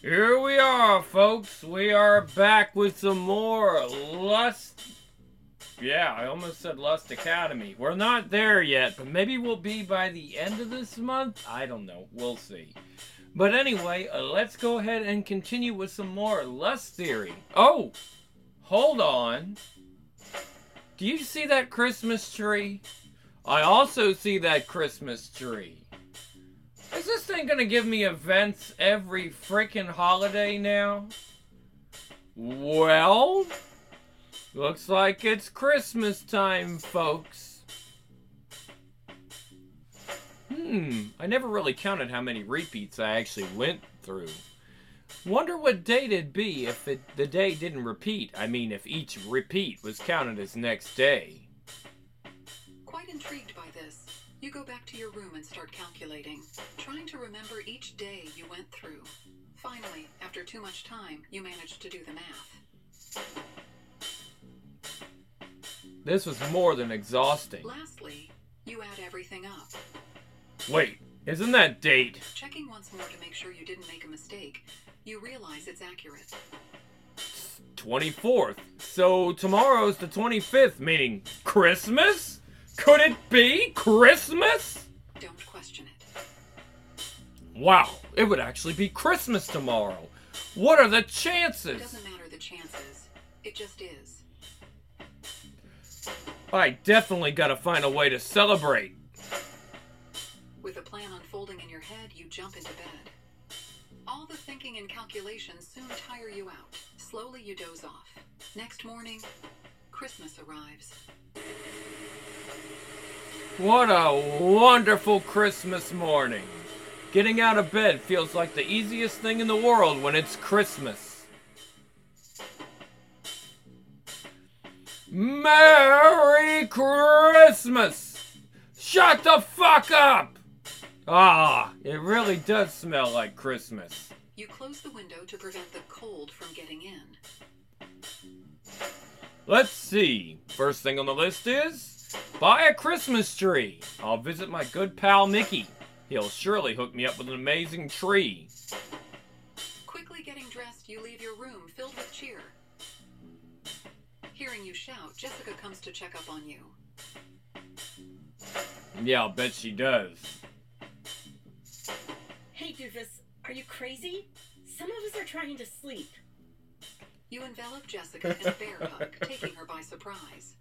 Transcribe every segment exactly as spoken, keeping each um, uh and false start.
Here we are, folks. We are back with some more Lust. Yeah, I almost said Lust Academy. We're not there yet, but maybe we'll be by the end of this month. I don't know. We'll see. But anyway, uh, let's go ahead and continue with some more Lust Theory. Oh, hold on. Do you see that Christmas tree? I also see that Christmas tree. Is this thing gonna give me events every freaking holiday now? Well, looks like it's Christmas time, folks. Hmm, I never really counted how many repeats I actually went through. Wonder what date it'd be if it, the day didn't repeat. I mean, if each repeat was counted as next day. Quite intrigued by this. You go back to your room and start calculating, trying to remember each day you went through. Finally, after too much time, you managed to do the math. This was more than exhausting. Lastly, you add everything up. Wait, isn't that date? Checking once more to make sure you didn't make a mistake, you realize it's accurate. twenty-fourth. So tomorrow's the twenty-fifth, meaning Christmas? Could it be Christmas? Don't question it. Wow, it would actually be Christmas tomorrow. What are the It chances? doesn't matter the chances. It just is. I definitely gotta find a way to celebrate. With a plan unfolding in your head, you jump into bed. All the thinking and calculations soon tire you out. Slowly you doze off. Next morning, Christmas arrives. What a wonderful Christmas morning. Getting out of bed feels like the easiest thing in the world when it's Christmas. Merry Christmas! Shut the fuck up! Ah, it really does smell like Christmas. You close the window to prevent the cold from getting in. Let's see. First thing on the list is buy a Christmas tree. I'll visit my good pal Mickey. He'll surely hook me up with an amazing tree. Quickly getting dressed, you leave your room filled with cheer. Hearing you shout, Jessica comes to check up on you. Yeah, I'll bet she does. Hey, Doofus, are you crazy? Some of us are trying to sleep. You envelop Jessica in a bear hug, taking her by surprise.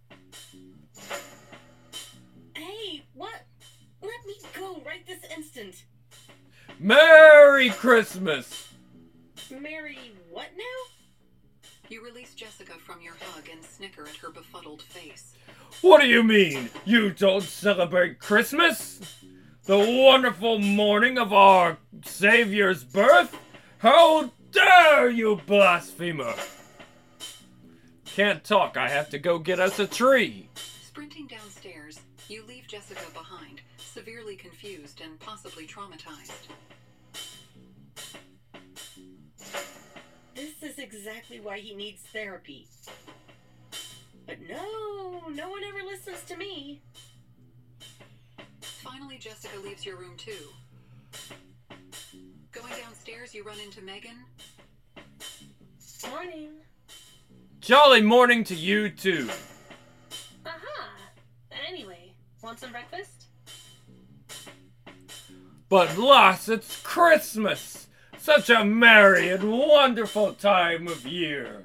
Hey, what? Let me go right this instant. Merry Christmas! Mary, what now? You release Jessica from your hug and snicker at her befuddled face. What do you mean? You don't celebrate Christmas? The wonderful morning of our Savior's birth? How dare you, blasphemer! Can't talk, I have to go get us a tree. Sprinting downstairs, you leave Jessica behind, severely confused and possibly traumatized. This is exactly why he needs therapy. But no, no one ever listens to me. Finally, Jessica leaves your room too. Going downstairs, you run into Megan. Morning. Jolly morning to you too. Aha. Anyway, want some breakfast? But lass, it's Christmas! Such a merry and wonderful time of year.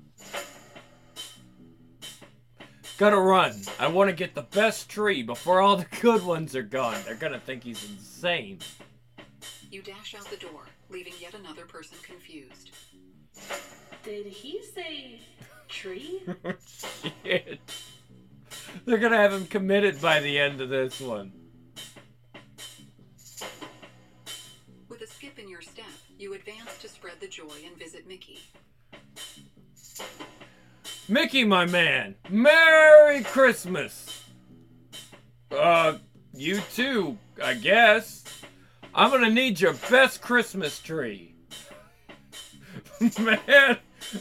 Gotta run. I want to get the best tree before all the good ones are gone. They're gonna think he's insane. You dash out the door, leaving yet another person confused. Did he say tree? Shit. They're gonna have him committed by the end of this one. With a skip in your step, you advance to spread the joy and visit Mickey. Mickey, my man, Merry Christmas! Uh, you too, I guess. I'm gonna need your best Christmas tree. Man,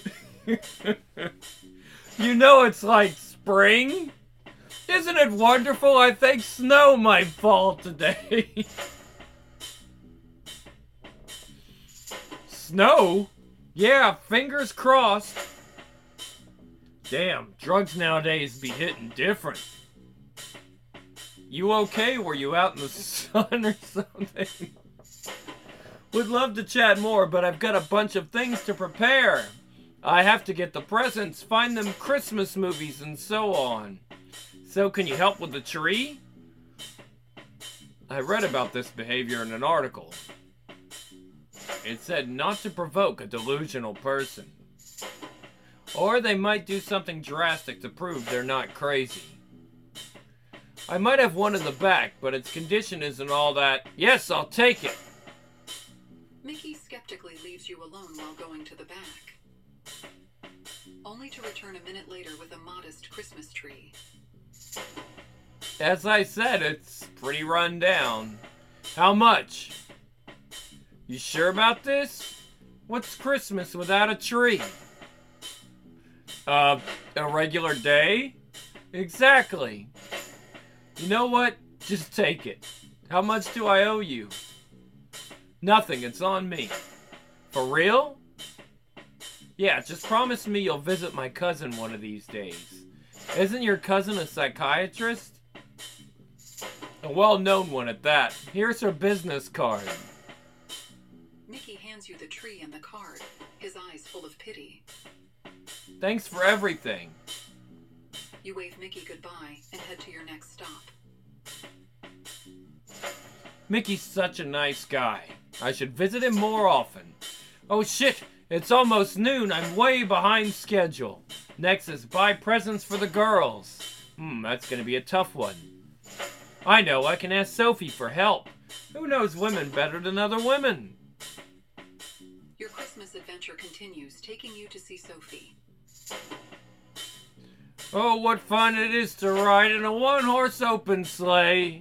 you know it's like spring? Isn't it wonderful? I think snow might fall today. Snow? Yeah, fingers crossed. Damn, drugs nowadays be hitting different. You okay? Were you out in the sun or something? Would love to chat more, but I've got a bunch of things to prepare. I have to get the presents, find them Christmas movies, and so on. So can you help with the tree? I read about this behavior in an article. It said not to provoke a delusional person. Or they might do something drastic to prove they're not crazy. I might have one in the back, but its condition isn't all that. Yes, I'll take it. Mickey skeptically leaves you alone while going to the back, only to return a minute later with a modest Christmas tree. As I said, it's pretty run down. How much? You sure about this? What's Christmas without a tree? Uh, a regular day? Exactly. You know what? Just take it. How much do I owe you? Nothing, it's on me. For real? Yeah, just promise me you'll visit my cousin one of these days. Isn't your cousin a psychiatrist? A well-known one at that. Here's her business card. Mickey hands you the tree and the card, his eyes full of pity. Thanks for everything. You wave Mickey goodbye and head to your next stop. Mickey's such a nice guy. I should visit him more often. Oh shit, it's almost noon. I'm way behind schedule. Next is buy presents for the girls. Hmm, that's gonna be a tough one. I know, I can ask Sophie for help. Who knows women better than other women? Your Christmas adventure continues, taking you to see Sophie. Oh, what fun it is to ride in a one-horse open sleigh.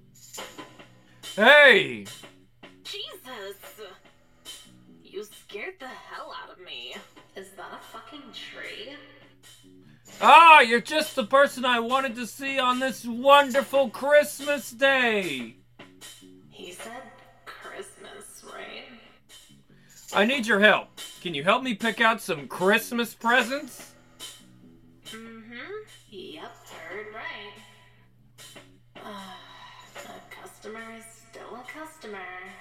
Hey! Jesus! You scared the hell out of me. Is that a fucking tree? Ah, you're just the person I wanted to see on this wonderful Christmas day. He said Christmas, right? I need your help. Can you help me pick out some Christmas presents? Mm-hmm. Yep, heard right. Uh, a customer is still a customer.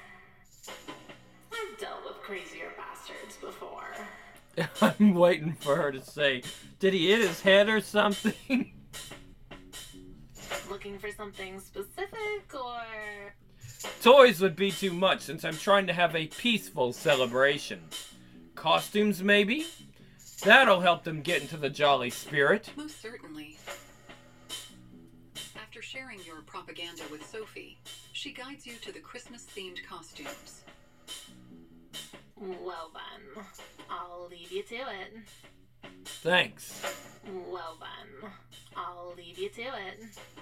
I've dealt with crazier bastards before. I'm waiting for her to say, did he hit his head or something? Looking for something specific, or...? Toys would be too much since I'm trying to have a peaceful celebration. Costumes, maybe? That'll help them get into the jolly spirit. Most certainly. After sharing your propaganda with Sophie, she guides you to the Christmas-themed costumes. Well then, I'll leave you to it. Thanks. Well then, I'll leave you to it.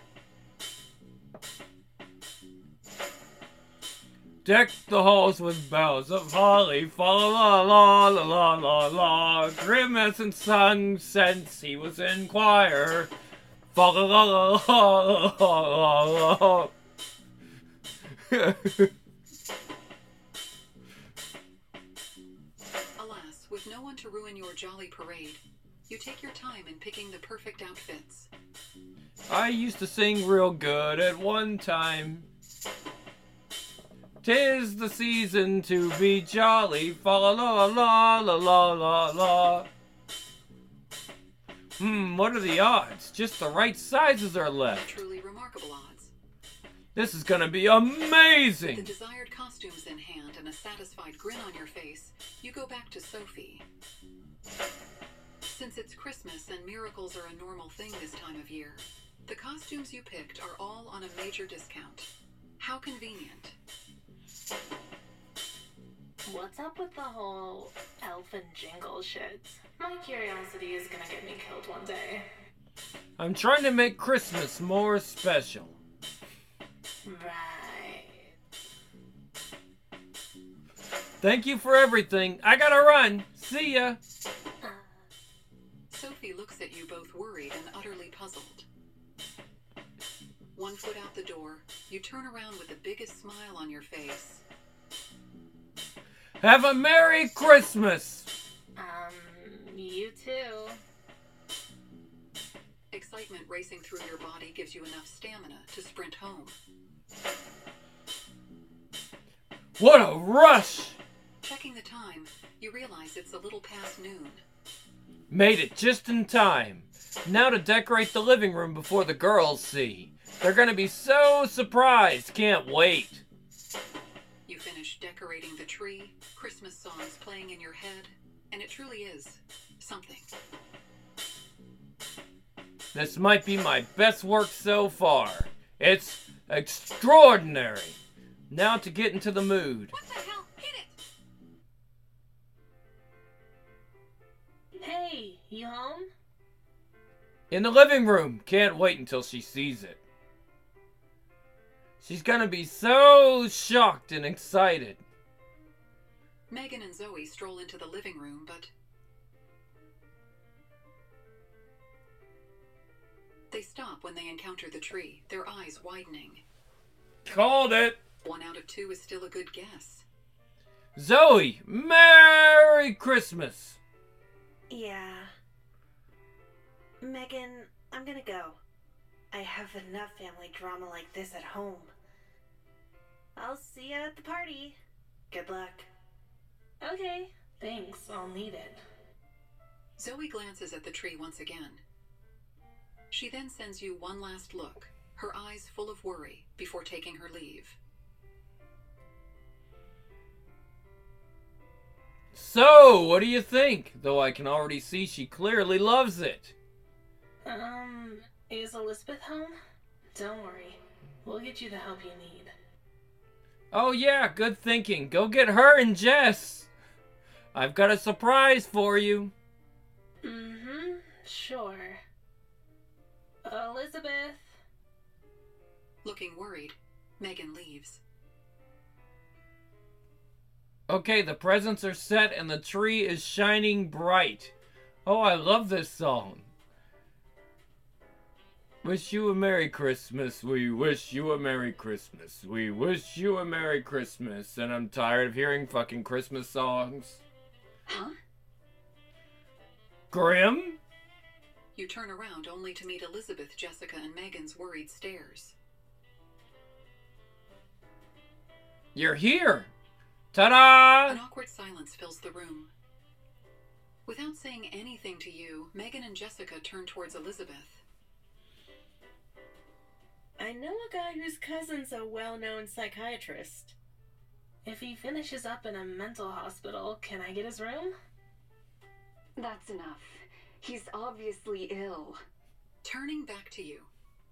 Deck the halls with boughs of holly, fa la la la la la la. Grim hasn't sung since he was in choir. Fa la la la la la la la. Alas, with no one to ruin your jolly parade, you take your time in picking the perfect outfits. I used to sing real good at one time. 'Tis the season to be jolly, fa la la la la la la la. Hmm, what are the odds? Just the right sizes are left. Truly remarkable odds. This is gonna be With amazing! the desired costumes in hand and a satisfied grin on your face, you go back to Sophie. Since it's Christmas and miracles are a normal thing this time of year, the costumes you picked are all on a major discount. How convenient. What's up with the whole elf and jingle shit? My curiosity is gonna get me killed one day. I'm trying to make Christmas more special. Right. Thank you for everything. I gotta run. See ya. Sophie looks at you both worried and utterly puzzled. One foot out the door, you turn around with the biggest smile on your face. Have a Merry Christmas! Um, you too. Excitement racing through your body gives you enough stamina to sprint home. What a rush! Checking the time, you realize it's a little past noon. Made it just in time. Now to decorate the living room before the girls see. They're gonna be so surprised. Can't wait. You finish decorating the tree, Christmas songs playing in your head, and it truly is something. This might be my best work so far. It's extraordinary. Now to get into the mood. What the hell? Hit it! Hey, you home? In the living room. Can't wait until she sees it. She's gonna be so shocked and excited. Megan and Zoe stroll into the living room, but they stop when they encounter the tree, their eyes widening. Called it. One out of two is still a good guess. Zoe, Merry Christmas. Yeah. Megan, I'm gonna go. I have enough family drama like this at home. I'll see you at the party. Good luck. Okay, thanks. I'll need it. Zoe glances at the tree once again. She then sends you one last look, her eyes full of worry, before taking her leave. So, what do you think? Though I can already see she clearly loves it. Um, is Elizabeth home? Don't worry. We'll get you the help you need. Oh yeah, good thinking. Go get her and Jess. I've got a surprise for you. Mm-hmm, sure. Elizabeth. Looking worried, Megan leaves. Okay, the presents are set and the tree is shining bright. Oh, I love this song. Wish you a Merry Christmas. We wish you a Merry Christmas. We wish you a Merry Christmas. And I'm tired of hearing fucking Christmas songs. Huh? Grim? You turn around only to meet Elizabeth, Jessica, and Megan's worried stares. You're here! Ta-da! An awkward silence fills the room. Without saying anything to you, Megan and Jessica turn towards Elizabeth. I know a guy whose cousin's a well-known psychiatrist. If he finishes up in a mental hospital, can I get his room? That's enough. He's obviously ill. Turning back to you.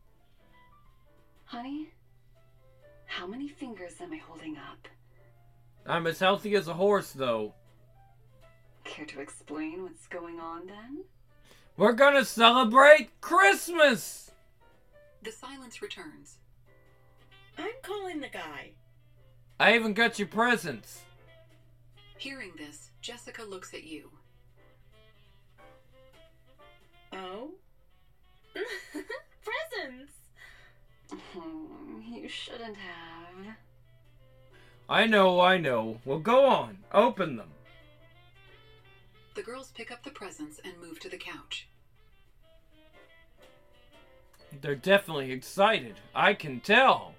Honey, how many fingers am I holding up? I'm as healthy as a horse, though. Care to explain what's going on, then? We're gonna celebrate Christmas! The silence returns. I'm calling the guy. I even got you presents. Hearing this, Jessica looks at you. Oh? Presents! Oh, you shouldn't have. I know, I know. Well, go on. Open them. The girls pick up the presents and move to the couch. They're definitely excited. I can tell.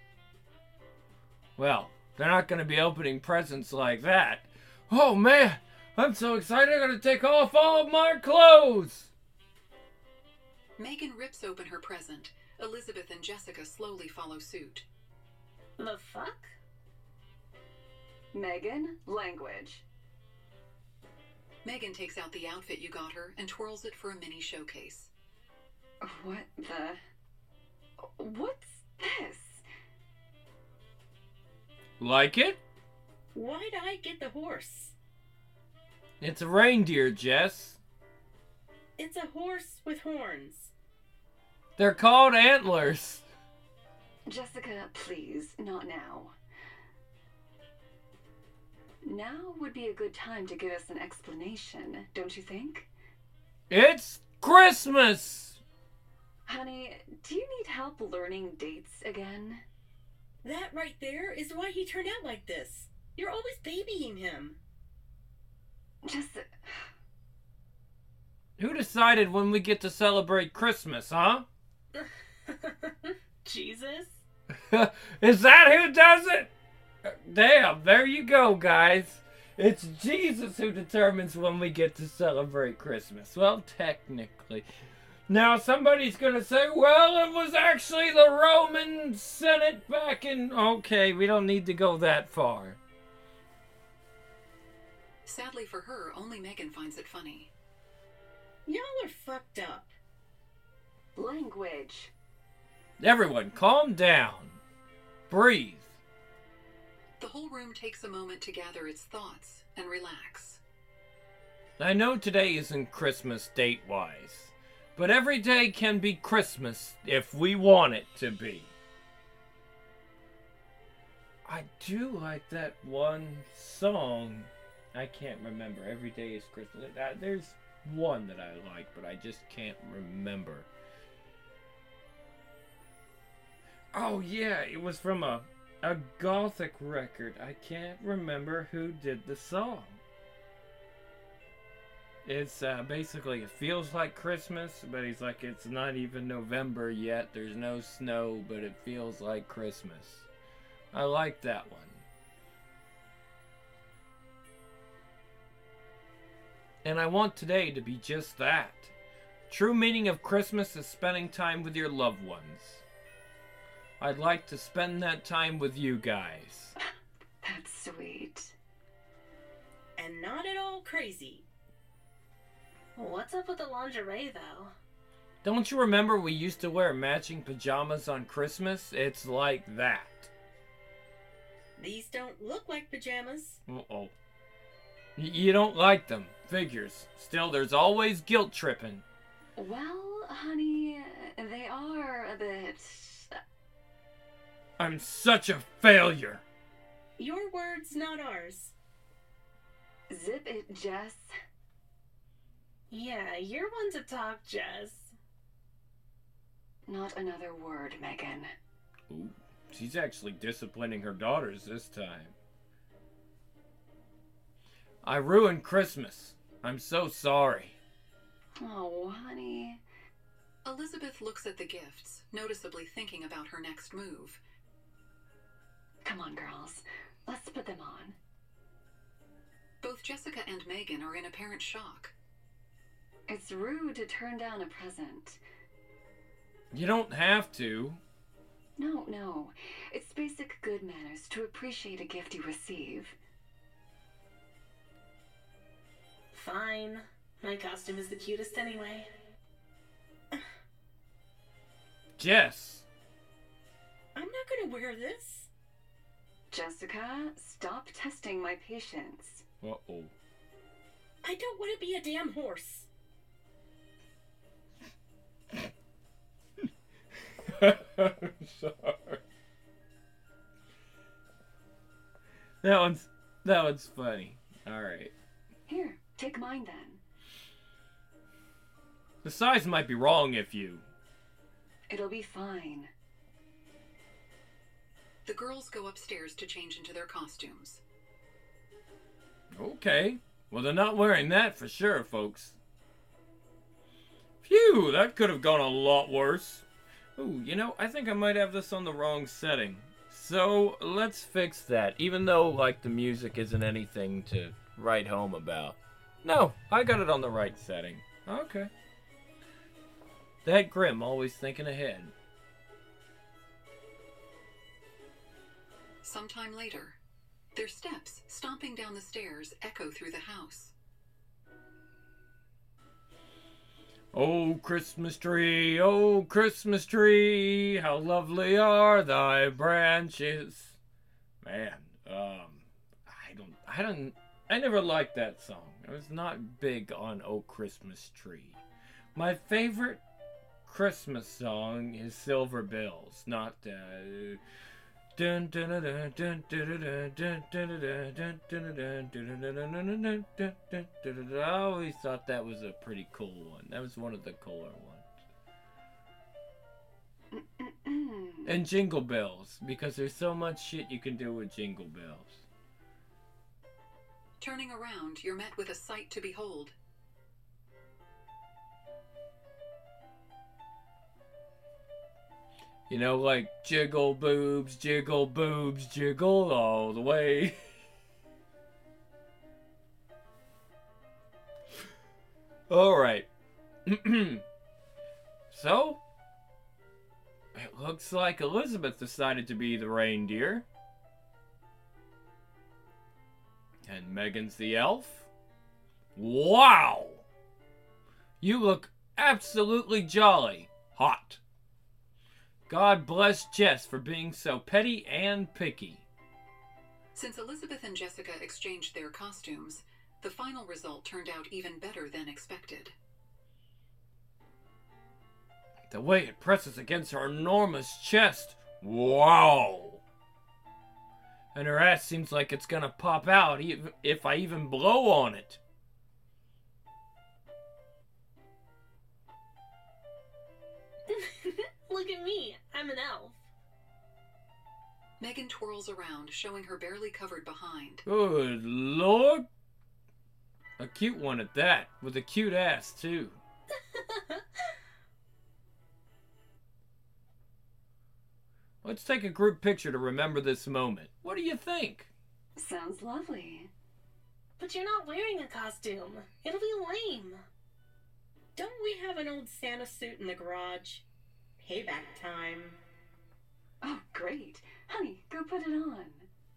Well, they're not going to be opening presents like that. Oh, man. I'm so excited I'm going to take off all of my clothes. Megan rips open her present. Elizabeth and Jessica slowly follow suit. The fuck? Megan, language. Megan takes out the outfit you got her and twirls it for a mini showcase. What the... What's this? Like it? Why'd I get the horse? It's a reindeer, Jess. It's a horse with horns. They're called antlers. Jessica, please, not now. Now would be a good time to give us an explanation, don't you think? It's Christmas! Honey, do you need help learning dates again? That right there is why he turned out like this. You're always babying him. Just. Who decided when we get to celebrate Christmas, huh? Jesus? Is that who does it? Damn, there you go, guys. It's Jesus who determines when we get to celebrate Christmas. Well, technically. Now, somebody's gonna say, well, it was actually the Roman Senate back in... Okay, we don't need to go that far. Sadly for her, only Megan finds it funny. Y'all are fucked up. Language. Everyone, calm down. Breathe. The whole room takes a moment to gather its thoughts and relax. I know today isn't Christmas date-wise, but every day can be Christmas if we want it to be. I do like that one song. I can't remember. Every day is Christmas. There's one that I like, but I just can't remember. Oh yeah, it was from a a Gothic record. I can't remember who did the song. It's uh, basically, it feels like Christmas, but he's like, it's not even November yet. There's no snow, but it feels like Christmas. I like that one. And I want today to be just that. True meaning of Christmas is spending time with your loved ones. I'd like to spend that time with you guys. That's sweet. And not at all crazy. What's up with the lingerie, though? Don't you remember we used to wear matching pajamas on Christmas? It's like that. These don't look like pajamas. Uh-oh. Y- you don't like them. Figures. Still, there's always guilt tripping. Well, honey, they are a bit. I'm such a failure. Your words, not ours. Zip it, Jess. Yeah, you're one to talk, Jess. Not another word, Megan. Ooh, she's actually disciplining her daughters this time. I ruined Christmas. I'm so sorry. Oh, honey. Elizabeth looks at the gifts, noticeably thinking about her next move. Come on, girls. Let's put them on. Both Jessica and Megan are in apparent shock. It's rude to turn down a present. You don't have to. No, no. It's basic good manners to appreciate a gift you receive. Fine. My costume is the cutest anyway. Jess. I'm not gonna wear this. Jessica, stop testing my patience. Uh-oh. I don't want to be a damn horse. I'm sorry. That one's that one's funny. All right. Here, take mine then. The size might be wrong if you. It'll be fine. The girls go upstairs to change into their costumes. Okay. Well, they're not wearing that for sure, folks. Phew, that could have gone a lot worse. Ooh, you know, I think I might have this on the wrong setting. So, let's fix that, even though, like, the music isn't anything to write home about. No, I got it on the right setting. Okay. That Grim, always thinking ahead. Sometime later, their steps, stomping down the stairs, echo through the house. Oh, Christmas tree, oh, Christmas tree, how lovely are thy branches. Man, um, I don't, I don't, I never liked that song. I was not big on Oh, Christmas Tree. My favorite Christmas song is Silver Bells, not, uh... Dun, dun, dun, dun, dun, dun, dun, dun, dun, dun, dun, dun, dun. I always thought that was a pretty cool one. That was one of the cooler ones. And Jingle Bells, because there's so much shit you can do with Jingle Bells. Turning around, you're met with a sight to behold. You know, like jiggle boobs, jiggle boobs, jiggle all the way. Alright. So, it looks like Elizabeth decided to be the reindeer. And Megan's the elf. Wow! You look absolutely jolly. Hot. God bless Jess for being so petty and picky. Since Elizabeth and Jessica exchanged their costumes, the final result turned out even better than expected. The way it presses against her enormous chest. Wow! And her ass seems like it's gonna pop out even if I even blow on it. Look at me. I'm an elf. Megan twirls around, showing her barely covered behind. Good Lord. A cute one at that, with a cute ass too. Let's take a group picture to remember this moment. What do you think? Sounds lovely. But you're not wearing a costume. It'll be lame. Don't we have an old Santa suit in the garage? Payback time. Oh, great. Honey, go put it on.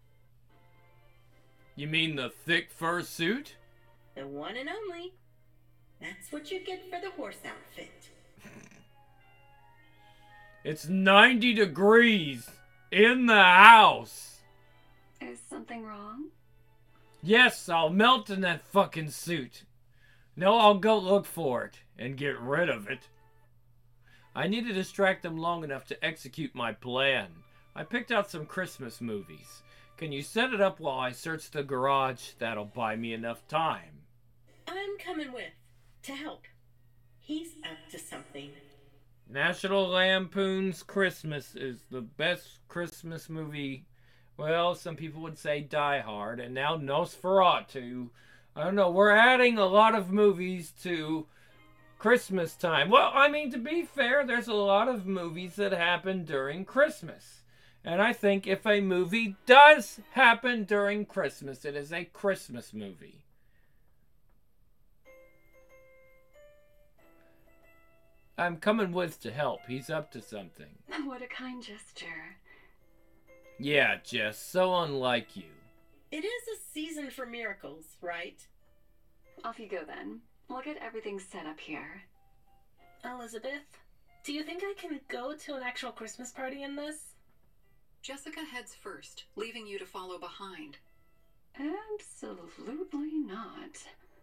You mean the thick fur suit? The one and only. That's what you get for the horse outfit. It's ninety degrees in the house. Is something wrong? Yes, I'll melt in that fucking suit. No, I'll go look for it and get rid of it. I need to distract them long enough to execute my plan. I picked out some Christmas movies. Can you set it up while I search the garage? That'll buy me enough time. I'm coming with, to help. He's up to something. National Lampoon's Christmas is the best Christmas movie. Well, some people would say Die Hard, and now Nosferatu. I don't know, we're adding a lot of movies to Christmas time. Well, I mean, to be fair, there's a lot of movies that happen during Christmas. And I think if a movie does happen during Christmas, it is a Christmas movie. I'm coming with to help. He's up to something. What a kind gesture. Yeah, Jess, so unlike you. It is a season for miracles, right? Off you go then. We'll get everything set up here. Elizabeth, do you think I can go to an actual Christmas party in this? Jessica heads first, leaving you to follow behind. Absolutely not.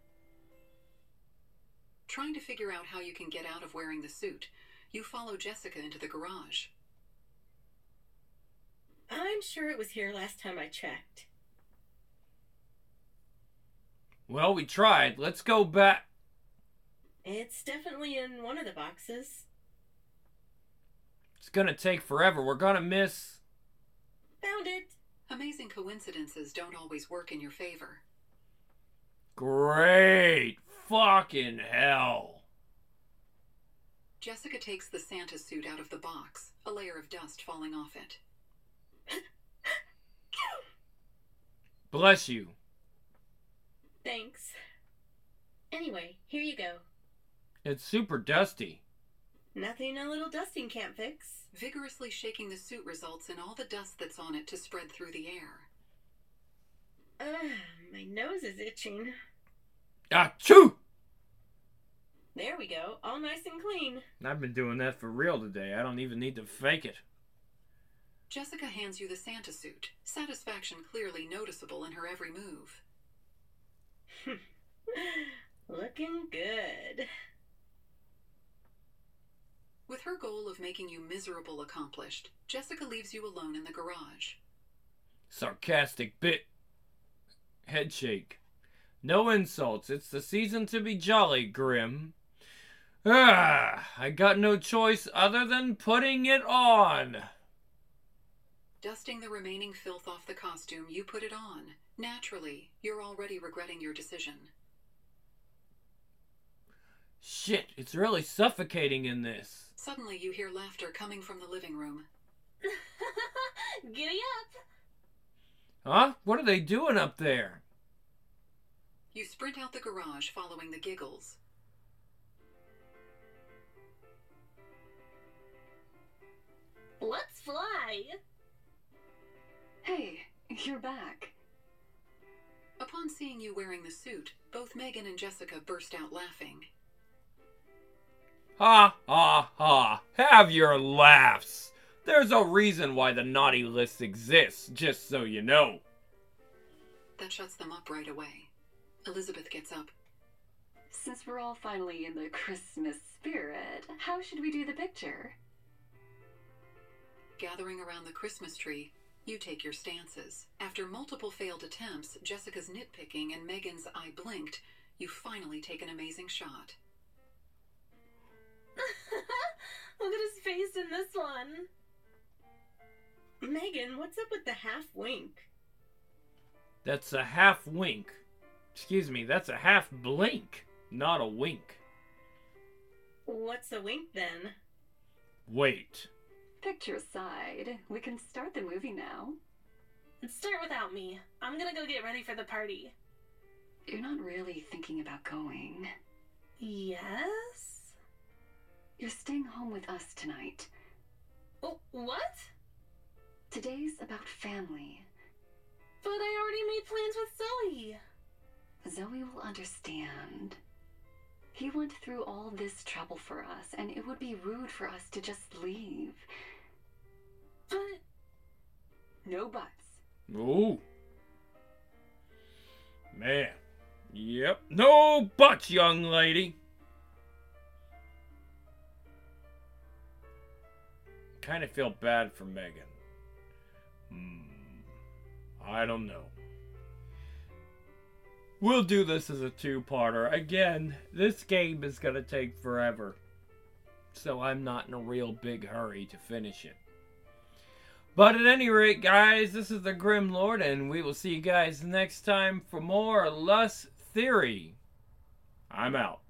Trying to figure out how you can get out of wearing the suit, you follow Jessica into the garage. I'm sure it was here last time I checked. Well, we tried. Let's go back. It's definitely in one of the boxes. It's gonna take forever. We're gonna miss... Found it. Amazing coincidences don't always work in your favor. Great fucking hell. Jessica takes the Santa suit out of the box, a layer of dust falling off it. Bless you. Thanks. Anyway, here you go. It's super dusty. Nothing a little dusting can't fix. Vigorously shaking the suit results in all the dust that's on it to spread through the air. Ugh, my nose is itching. Achoo! There we go, all nice and clean. I've been doing that for real today. I don't even need to fake it. Jessica hands you the Santa suit, satisfaction clearly noticeable in her every move. Looking good. With her goal of making you miserable accomplished, Jessica leaves you alone in the garage. Sarcastic bit. Head shake. No insults. It's the season to be jolly, Grim. Ah, I got no choice other than putting it on. Dusting the remaining filth off the costume, you put it on, Naturally, you're already regretting your decision. Shit, it's really suffocating in this. Suddenly, you hear laughter coming from the living room. Giddy up! Huh? What are they doing up there? You sprint out the garage following the giggles. Let's fly! Hey, you're back. Upon seeing you wearing the suit, both Megan and Jessica burst out laughing. Ha ha ha. Have your laughs. There's a reason why the naughty list exists, just so you know. That shuts them up right away. Elizabeth gets up. Since we're all finally in the Christmas spirit, how should we do the picture? Gathering around the Christmas tree, you take your stances. After multiple failed attempts, Jessica's nitpicking, and Megan's eye blinked, you finally take an amazing shot. Look at his face in this one. Megan, what's up with the half wink? That's a half wink. Excuse me, that's a half blink, not a wink. What's a wink then? Wait. Picture aside, we can start the movie now. Start without me. I'm gonna go get ready for the party. You're not really thinking about going. Yes? You're staying home with us tonight. Oh, what? Today's about family. But I already made plans with Zoe. Zoe will understand. He went through all this trouble for us, and it would be rude for us to just leave. But... No buts. Ooh. Man. Yep. No buts, young lady. Kind of feel bad for Megan. Hmm. I don't know. We'll do this as a two-parter. Again, this game is going to take forever. So I'm not in a real big hurry to finish it. But at any rate, guys, this is the Grim Lord, and we will see you guys next time for more Lust Theory. I'm out.